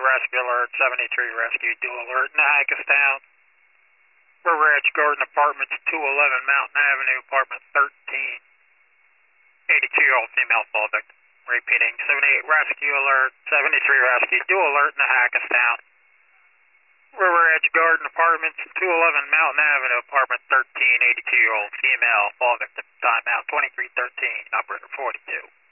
rescue alert, 73 rescue, dual alert in Hackettstown. River Edge Garden Apartments, 211 Mountain Avenue, apartment 13. 82-year-old female fall victim. Repeating, 78 rescue alert, 73 rescue, dual alert in Hackettstown. River Edge Garden Apartments, 211 Mountain Avenue, apartment 13, 82-year-old female fall victim. Timeout 2313, operator 42.